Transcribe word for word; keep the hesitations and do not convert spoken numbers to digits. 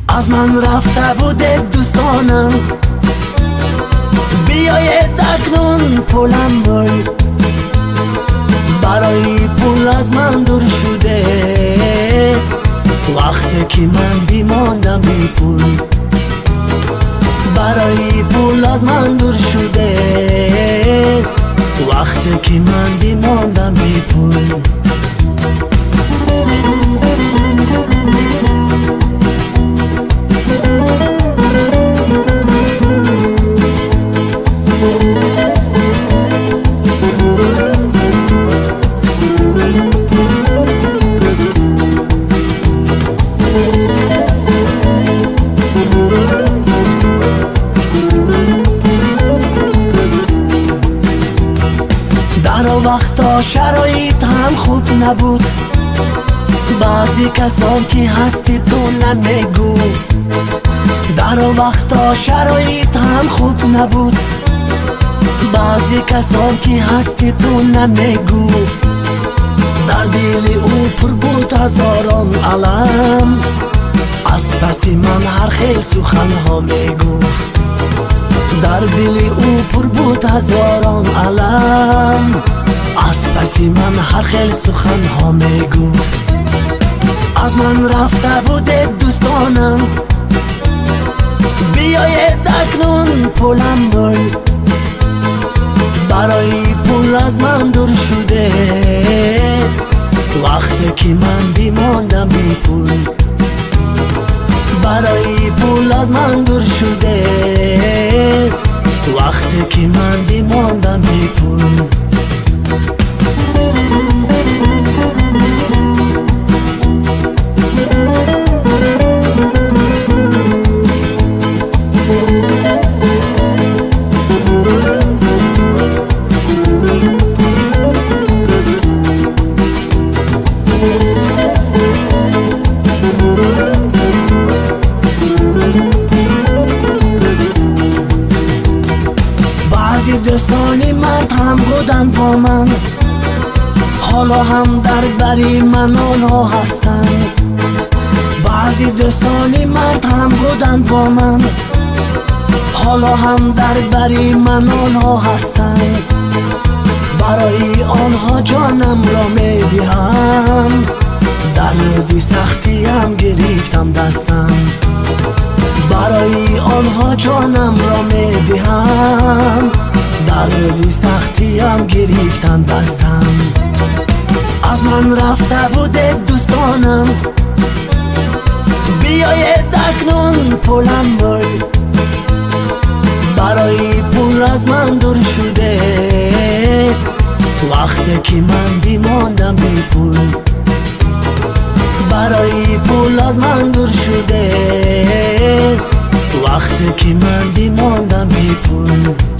از من رفته بوده دوستانم، بیاید اکنون پولم بر. برای پول از من دور شده، وقتی که من بیماندم بی پول. برای پول از من دور شده، وقتی که من بیماندم بی پول. در وقتا شرایط هم خوب نبود، بعضی کسان که هستی تو نمیگو. در وقتا شرایط هم خوب نبود، بعضی کسان که هستی تو نمیگو. در دل او پر بود هزاران علم، از پس من هر خیل سخن ها میگفت. در دل او پر بود هزاران علم، از پس من هر خیل سخن ها میگفت. از من رفته بوده دوستانم، بیاید اکنون پولم بر. برای پول از من دور شده، وقتی که من بیماندم بی پول. برای پول از من دور شده، وقتی که من بیماندم بی پول. بعضی دوستانی مرد هم بودن با من، حالا هم در بری من آنها هستن. بعضی دوستانی مرد هم بودن با من، حالا هم در بری من آنها هستن. برای آنها جانم را میدهم، در روزی سختی هم گرفتم دستم. برای آنها جانم را میدهم، در روزی سختی هم گرفتن دستم. از من رفته بوده دوستانم، بیاید اکنون پولم بر. برای پول از من دور شده، وقتی که من بیماندم بی پول. برای پول از من دور شده، وقتی که من بیماندم بی پول.